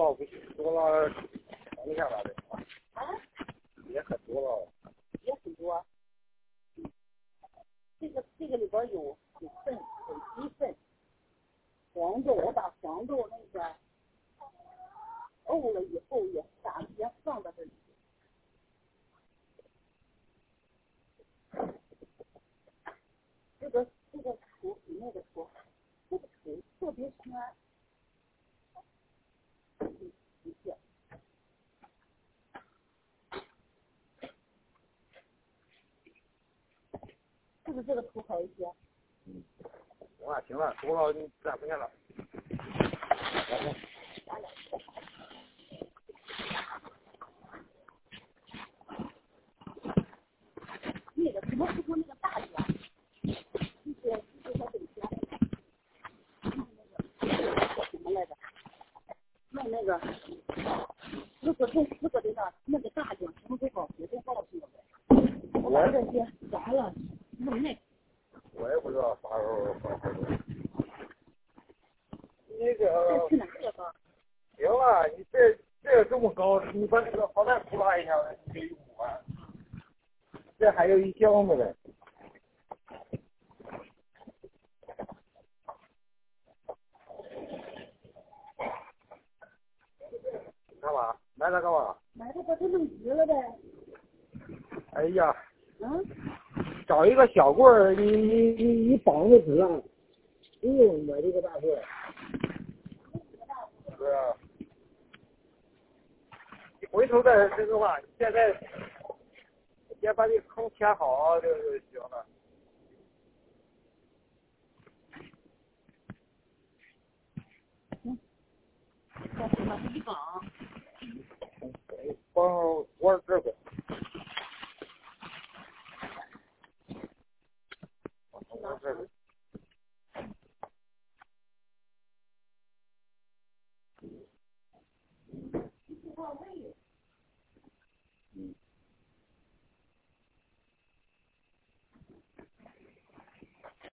了不行，多了你看吧这啊？ 也很多了。 也很多。这个里边有粉，有鸡粉，黄豆，我把黄豆那个沤了以后也放到这里。这个土比那个土，这个土特别酸。是不是这个土好一些？ 行了，多了你站不下了。 那个怎么不说那个大点？就是它这里边什么来着？弄那个四个的那个大点，什么都好学，都好学的。我把这些砸了，弄那个。 我也不知道啥时候发生。那个去哪个吧？ 行了，你这这么高，你把这个好歹铺拉一下，你得用不完。这还有一箱子嘞。干嘛？买它干嘛？ 买它把它弄直了呗。 哎呀， 嗯？ 找一个小棍儿，你绑就直了。不用买这个大棍儿。对啊。你回头再这个话，你现在先把这坑填好就行了。 把它一绑。 帮玩这个。